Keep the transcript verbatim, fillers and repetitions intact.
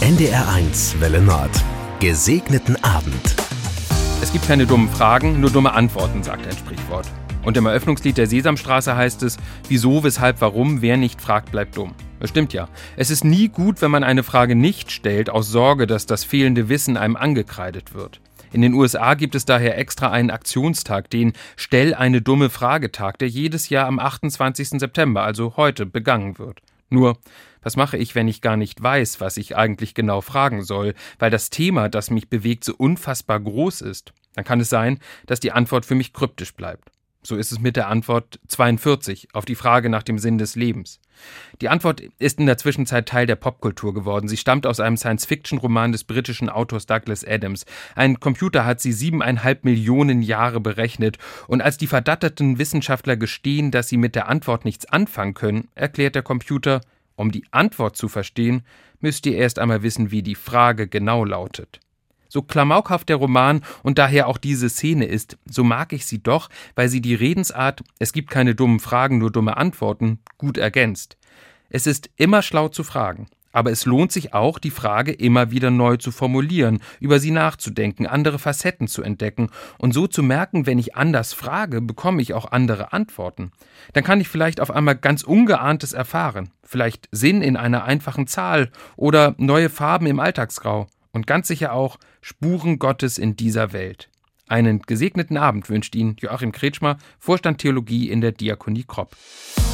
N D R eins Welle Nord. Gesegneten Abend. Es gibt keine dummen Fragen, nur dumme Antworten, sagt ein Sprichwort. Und im Eröffnungslied der Sesamstraße heißt es: Wieso, weshalb, warum, wer nicht fragt, bleibt dumm. Das stimmt ja. Es ist nie gut, wenn man eine Frage nicht stellt, aus Sorge, dass das fehlende Wissen einem angekreidet wird. In den U S A gibt es daher extra einen Aktionstag, den Stell eine dumme Frage-Tag, der jedes Jahr am achtundzwanzigsten September, also heute, begangen wird. Nur, was mache ich, wenn ich gar nicht weiß, was ich eigentlich genau fragen soll, weil das Thema, das mich bewegt, so unfassbar groß ist? Dann kann es sein, dass die Antwort für mich kryptisch bleibt. So ist es mit der Antwort zweiundvierzig auf die Frage nach dem Sinn des Lebens. Die Antwort ist in der Zwischenzeit Teil der Popkultur geworden. Sie stammt aus einem Science-Fiction-Roman des britischen Autors Douglas Adams. Ein Computer hat sie siebeneinhalb Millionen Jahre berechnet. Und als die verdatterten Wissenschaftler gestehen, dass sie mit der Antwort nichts anfangen können, erklärt der Computer: Um die Antwort zu verstehen, müsst ihr erst einmal wissen, wie die Frage genau lautet. So klamaukhaft der Roman und daher auch diese Szene ist, so mag ich sie doch, weil sie die Redensart „Es gibt keine dummen Fragen, nur dumme Antworten" gut ergänzt. Es ist immer schlau zu fragen, aber es lohnt sich auch, die Frage immer wieder neu zu formulieren, über sie nachzudenken, andere Facetten zu entdecken und so zu merken, wenn ich anders frage, bekomme ich auch andere Antworten. Dann kann ich vielleicht auf einmal ganz Ungeahntes erfahren, vielleicht Sinn in einer einfachen Zahl oder neue Farben im Alltagsgrau. Und ganz sicher auch Spuren Gottes in dieser Welt. Einen gesegneten Abend wünscht Ihnen Joachim Kretschmer, Vorstand Theologie in der Diakonie Kropp.